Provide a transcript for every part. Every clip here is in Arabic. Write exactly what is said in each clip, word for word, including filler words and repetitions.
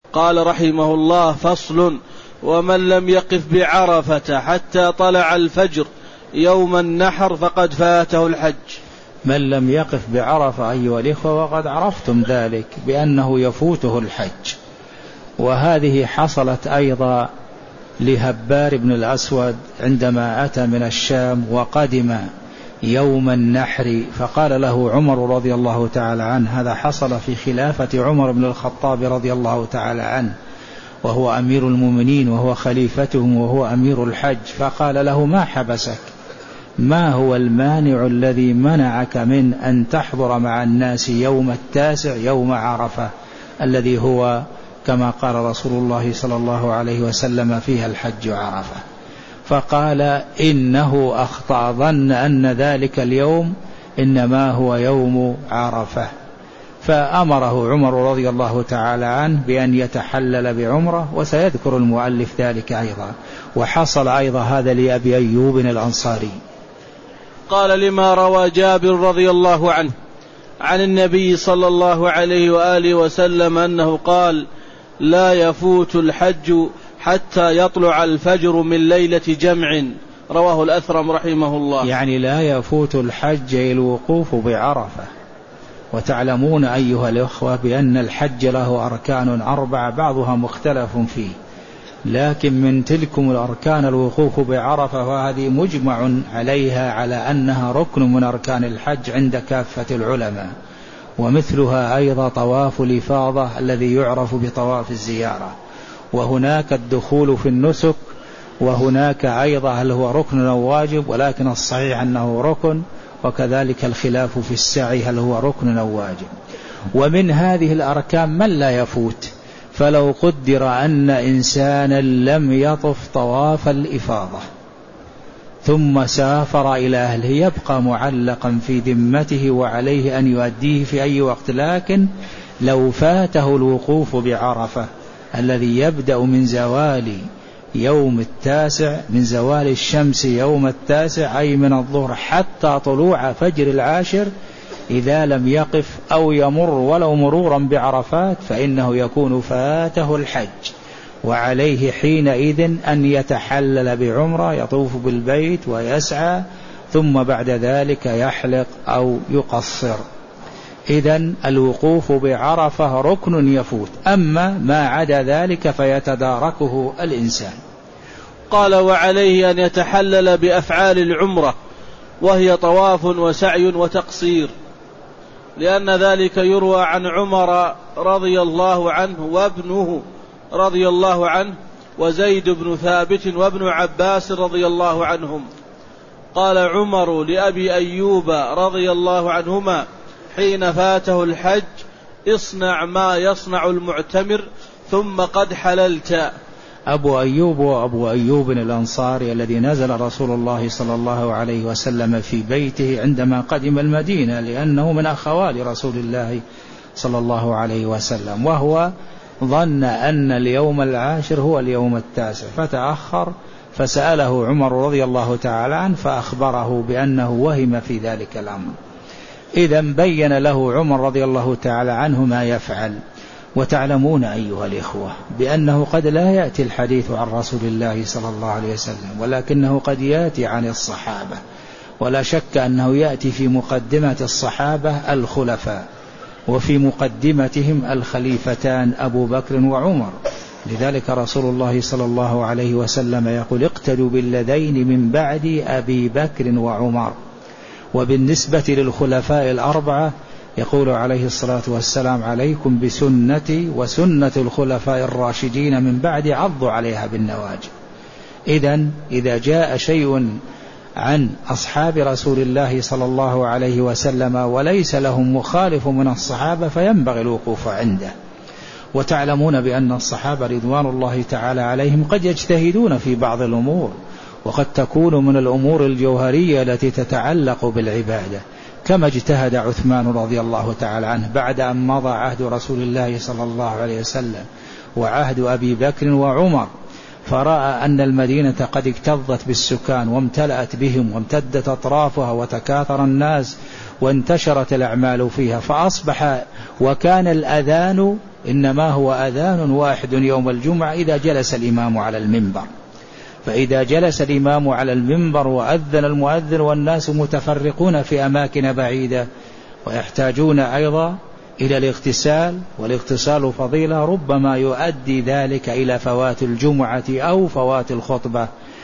قال رحمه الله: فصل: ومن لم يقف بعرفة حتى طلع الفجر يوم النحر فقد فاته الحج. من لم يقف بعرفة أيها الإخوة، وقد عرفتم ذلك بأنه يفوته الحج، وهذه حصلت أيضا لهبار بن الأسود عندما أتى من الشام وقدم يوم النحر، فقال له عمر رضي الله تعالى عنه، هذا حصل في خلافة عمر بن الخطاب رضي الله تعالى عنه وهو أمير المؤمنين وهو خليفتهم وهو أمير الحج، فقال له: ما حبسك؟ ما هو المانع الذي منعك من أن تحضر مع الناس يوم التاسع يوم عرفة الذي هو كما قال رسول الله صلى الله عليه وسلم فيها الحج عرفة؟ فقال: إنه أخطأ، ظن أن ذلك اليوم إنما هو يوم عرفة. فأمره عمر رضي الله تعالى عنه بأن يتحلل بعمرة، وسيذكر المؤلف ذلك أيضا. وحصل أيضا هذا لأبي أيوب الأنصاري. قال: لما روى جابر رضي الله عنه عن النبي صلى الله عليه وآله وسلم أنه قال: لا يفوت الحج حتى يطلع الفجر من ليلة جمع. رواه الأثرم رحمه الله. يعني لا يفوت الحج الوقوف بعرفة. وتعلمون أيها الأخوة بأن الحج له أركان أربعة بعضها مختلف فيه، لكن من تلكم الأركان الوقوف بعرفة، وهذه مجمع عليها على أنها ركن من أركان الحج عند كافة العلماء. ومثلها أيضا طواف الإفاضة الذي يعرف بطواف الزيارة. وهناك الدخول في النسك، وهناك أيضا هل هو ركن أو واجب، ولكن الصحيح أنه ركن. وكذلك الخلاف في السعي هل هو ركن أو واجب. ومن هذه الأركان من لا يفوت، فلو قدر أن إنسانا لم يطف طواف الإفاضة ثم سافر إلى أهله يبقى معلقا في ذمته وعليه أن يؤديه في أي وقت، لكن لو فاته الوقوف بعرفة الذي يبدأ من زوال يوم التاسع، من زوال الشمس يوم التاسع أي من الظهر حتى طلوع فجر العاشر، إذا لم يقف أو يمر ولو مرورا بعرفات فإنه يكون فاته الحج، وعليه حينئذ أن يتحلل بعمرة، يطوف بالبيت ويسعى، ثم بعد ذلك يحلق أو يقصر. إذن الوقوف بعرفة ركن يفوت، أما ما عدا ذلك فيتداركه الإنسان. قال: وعليه أن يتحلل بأفعال العمرة، وهي طواف وسعي وتقصير، لأن ذلك يروى عن عمر رضي الله عنه وابنه رضي الله عنه وزيد بن ثابت وابن عباس رضي الله عنهم. قال عمر لأبي أيوب رضي الله عنهما حين فاته الحج: اصنع ما يصنع المعتمر ثم قد حللت. أبو أيوب وأبو أيوب الأنصاري الذي نزل رسول الله صلى الله عليه وسلم في بيته عندما قدم المدينة، لأنه من أخوال رسول الله صلى الله عليه وسلم، وهو ظن أن اليوم العاشر هو اليوم التاسع فتأخر، فسأله عمر رضي الله تعالى عنه فأخبره بأنه وهم في ذلك الأمر. إذن بين له عمر رضي الله تعالى عنه ما يفعل. وتعلمون أيها الإخوة بأنه قد لا يأتي الحديث عن رسول الله صلى الله عليه وسلم، ولكنه قد يأتي عن الصحابة، ولا شك أنه يأتي في مقدمة الصحابة الخلفاء، وفي مقدمتهم الخليفتان أبو بكر وعمر. لذلك رسول الله صلى الله عليه وسلم يقول: اقتدوا بالذين من بعد أبي بكر وعمر. وبالنسبة للخلفاء الأربعة يقول عليه الصلاة والسلام: عليكم بسنتي وسنة الخلفاء الراشدين من بعد عضوا عليها بالنواجذ. إذن إذا جاء شيء عن أصحاب رسول الله صلى الله عليه وسلم وليس لهم مخالف من الصحابة فينبغي الوقوف عنده. وتعلمون بأن الصحابة رضوان الله تعالى عليهم قد يجتهدون في بعض الأمور، وقد تكون من الأمور الجوهرية التي تتعلق بالعبادة، كما اجتهد عثمان رضي الله تعالى عنه بعد أن مضى عهد رسول الله صلى الله عليه وسلم وعهد أبي بكر وعمر، فرأى أن المدينة قد اكتظت بالسكان وامتلأت بهم وامتدت أطرافها وتكاثر الناس وانتشرت الأعمال فيها، فأصبح وكان الأذان إنما هو أذان واحد يوم الجمعة إذا جلس الإمام على المنبر. فإذا جلس الإمام على المنبر وأذن المؤذن والناس متفرقون في أماكن بعيدة ويحتاجون أيضا إلى الاغتسال، والاغتسال فضيلة، ربما يؤدي ذلك إلى فوات الجمعة أو فوات الخطبة.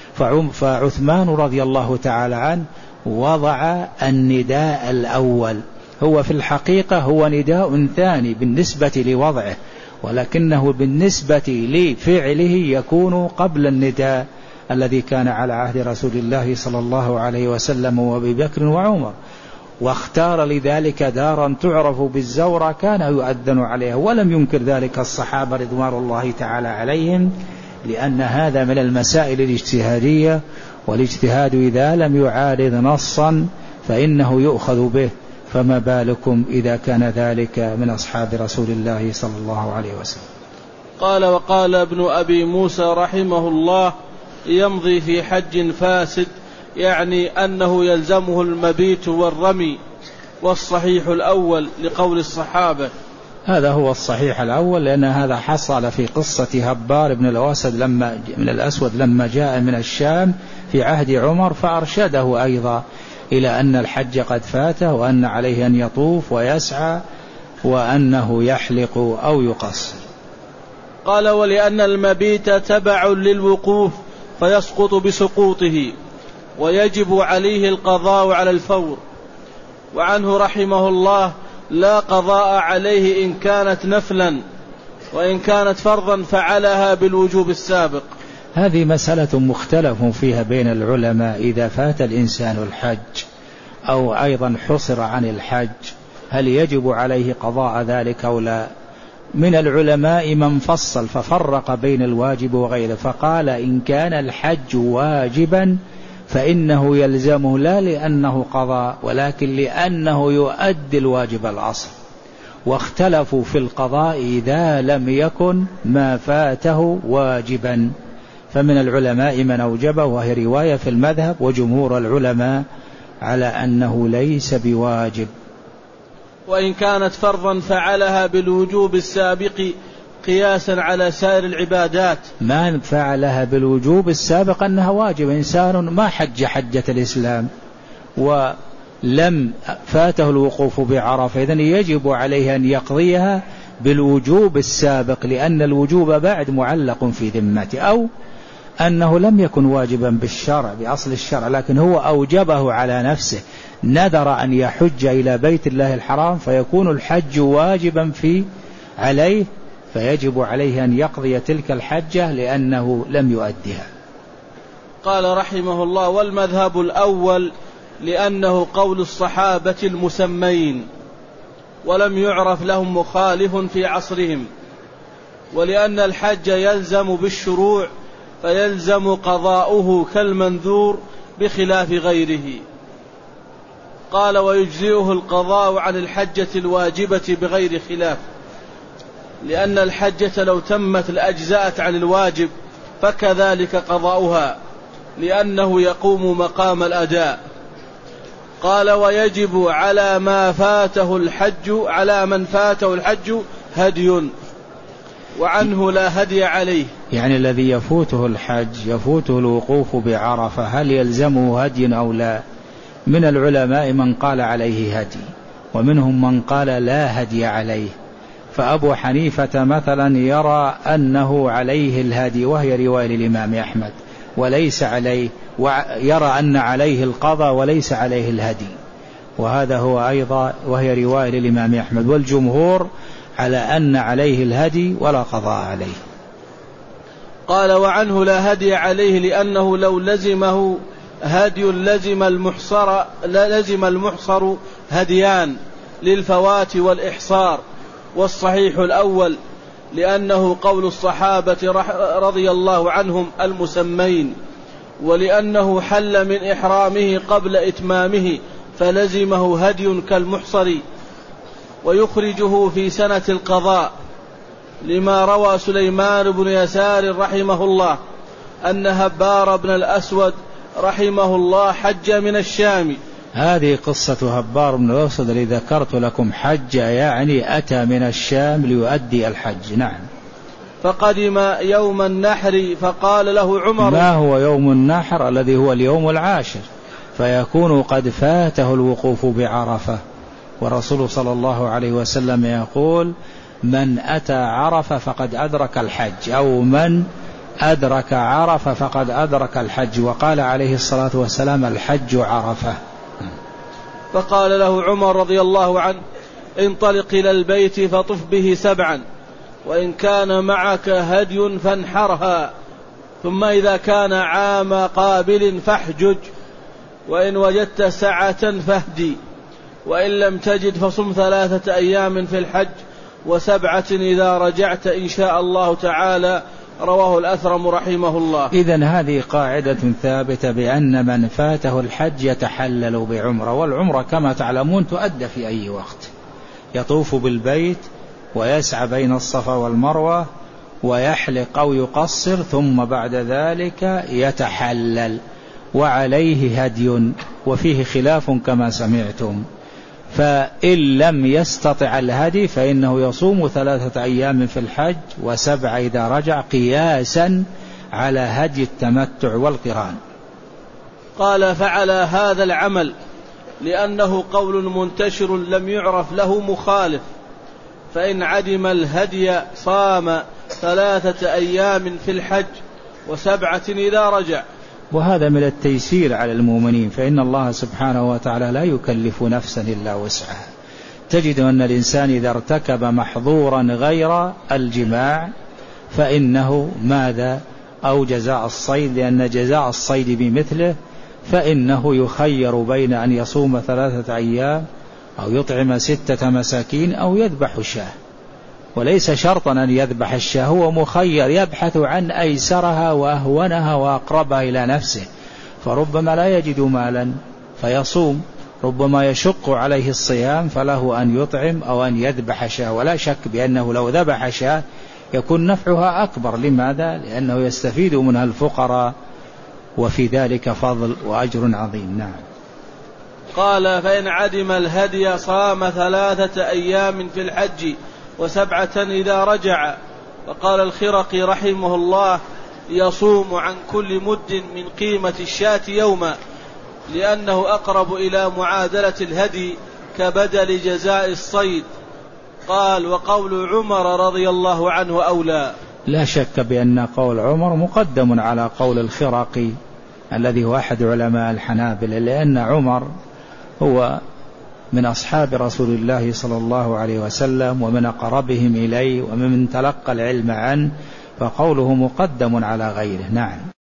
فعثمان رضي الله تعالى عنه وضع النداء الأول، هو في الحقيقة هو نداء ثاني بالنسبة لوضعه، ولكنه بالنسبة لفعله يكون قبل النداء الذي كان على عهد رسول الله صلى الله عليه وسلم وأبي بكر وعمر. واختار لذلك دارا تعرف بالزورة كان يؤذن عليها، ولم ينكر ذلك الصحابة رضوان الله تعالى عليهم، لأن هذا من المسائل الاجتهادية، والاجتهاد إذا لم يعارض نصا فإنه يؤخذ به، فما بالكم إذا كان ذلك من أصحاب رسول الله صلى الله عليه وسلم. قال: وقال ابن أبي موسى رحمه الله: يمضي في حج فاسد، يعني أنه يلزمه المبيت والرمي، والصحيح الأول لقول الصحابة. هذا هو الصحيح الأول، لأن هذا حصل في قصة هبار بن الأسود لما من الأسود لما جاء من الشام في عهد عمر، فأرشده أيضا إلى أن الحج قد فاته، وأن عليه أن يطوف ويسعى، وأنه يحلق أو يقصر. قال: ولأن المبيت تبع للوقوف فيسقط بسقوطه، ويجب عليه القضاء على الفور. وعنه رحمه الله: لا قضاء عليه إن كانت نفلا، وإن كانت فرضا فعلها بالوجوب السابق. هذه مسألة مختلف فيها بين العلماء، إذا فات الإنسان الحج أو أيضا حصر عن الحج هل يجب عليه قضاء ذلك أو لا؟ من العلماء من فصل ففرق بين الواجب وغيره، فقال إن كان الحج واجبا فإنه يلزمه، لا لأنه قضاء ولكن لأنه يؤدي الواجب الأصل. واختلفوا في القضاء إذا لم يكن ما فاته واجبا، فمن العلماء من أوجبه، وهي رواية في المذهب، وجمهور العلماء على أنه ليس بواجب. وإن كانت فرضا فعلها بالوجوب السابق قياسا على سائر العبادات. ما فعلها بالوجوب السابق أنها واجب، إنسان ما حج حجة الإسلام ولم فاته الوقوف بعرفة، إذن يجب عليه أن يقضيها بالوجوب السابق، لأن الوجوب بعد معلق في ذمته، أو أنه لم يكن واجبا بالشرع بأصل الشرع، لكن هو أوجبه على نفسه، نذر أن يحج إلى بيت الله الحرام فيكون الحج واجبا في عليه، فيجب عليه أن يقضي تلك الحجة لأنه لم يؤدها. قال رحمه الله: والمذهب الأول لأنه قول الصحابة المسمين، ولم يعرف لهم مخالف في عصرهم، ولأن الحج يلزم بالشروع فيلزم قضاؤه كالمنذور بخلاف غيره. قال: ويجزئه القضاء عن الحجة الواجبة بغير خلاف، لأن الحجة لو تمت لأجزأت عن الواجب، فكذلك قضاؤها، لأنه يقوم مقام الأداء. قال: ويجب على ما فاته الحج على من فاته الحج هدي، وعنه لا هدي عليه. يعني الذي يفوته الحج يفوته الوقوف بعرفة، هل يلزمه هدي أو لا؟ من العلماء من قال عليه هدي، ومنهم من قال لا هدي عليه. فأبو حنيفة مثلا يرى أنه عليه الهدي، وهي رواية الإمام أحمد، وليس عليه، ويرى أن عليه القضاء وليس عليه الهدي، وهذا هو أيضا وهي رواية للإمام أحمد. والجمهور على أن عليه الهدي ولا قضاء عليه. قال: وعنه لا هدي عليه، لأنه لو لزمه هدي لزم المحصر, لزم المحصر هديان للفوات والإحصار. والصحيح الأول لأنه قول الصحابة رضي الله عنهم المسمين، ولأنه حل من إحرامه قبل إتمامه فلزمه هدي كالمحصر، ويخرجه في سنة القضاء، لما روى سليمان بن يسار رحمه الله أن هبار بن الأسود رحمه الله حج من الشام. هذه قصة هبار بن الأسود الذي ذكرت لكم، حج يعني أتى من الشام ليؤدي الحج. نعم. فقدم يوم النحر فقال له عمر: ما هو يوم النحر؟ الذي هو اليوم العاشر، فيكون قد فاته الوقوف بعرفة، والرسول صلى الله عليه وسلم يقول: من أتى عرفة فقد أدرك الحج، أو من أدرك عرفة فقد أدرك الحج. وقال عليه الصلاة والسلام: الحج عرفة. فقال له عمر رضي الله عنه: انطلق إلى البيت فطف به سبعا، وإن كان معك هدي فانحرها، ثم إذا كان عام قابل فاحجج، وإن وجدت سعة فاهدي، وإن لم تجد فصم ثلاثة أيام في الحج وسبعة إذا رجعت إن شاء الله تعالى. رواه الأثرم رحمه الله. إذن هذه قاعدة ثابتة بأن من فاته الحج يتحلل بعمرة، والعمرة كما تعلمون تؤدى في أي وقت. يطوف بالبيت ويسعى بين الصفا والمروة ويحلق أو يقصر، ثم بعد ذلك يتحلل، وعليه هدي، وفيه خلاف كما سمعتم. فإن لم يستطع الهدي فإنه يصوم ثلاثة أيام في الحج وسبع إذا رجع، قياسا على هدي التمتع والقران. قال: فعلى هذا العمل لأنه قول منتشر لم يعرف له مخالف، فإن عدم الهدي صام ثلاثة أيام في الحج وسبعة إذا رجع. وهذا من التيسير على المؤمنين، فإن الله سبحانه وتعالى لا يكلف نفسا إلا وسعها. تجد أن الإنسان إذا ارتكب محظورا غير الجماع فإنه ماذا؟ أو جزاء الصيد، لأن جزاء الصيد بمثله، فإنه يخير بين أن يصوم ثلاثة أيام أو يطعم ستة مساكين أو يذبح شاة، وليس شرطا أن يذبح الشاة، هو مخير يبحث عن أيسرها وأهونها وأقربها إلى نفسه، فربما لا يجد مالا فيصوم، ربما يشق عليه الصيام فله أن يطعم أو أن يذبح شاة. ولا شك بأنه لو ذبح شاة يكون نفعها أكبر. لماذا؟ لأنه يستفيد منها الفقراء، وفي ذلك فضل وأجر عظيم. نعم. قال: فإن عدم الهدي صام ثلاثة أيام في الحج وسبعة إذا رجع. وقال الخرقي رحمه الله: يصوم عن كل مد من قيمة الشاة يوما، لأنه أقرب إلى معادلة الهدي كبدل جزاء الصيد. قال: وقول عمر رضي الله عنه أولى. لا شك بأن قول عمر مقدم على قول الخرقي الذي هو أحد علماء الحنابلة، لأن عمر هو من أصحاب رسول الله صلى الله عليه وسلم ومن أقربهم إليه ومن تلقى العلم عنه، فقوله مقدم على غيره. نعم.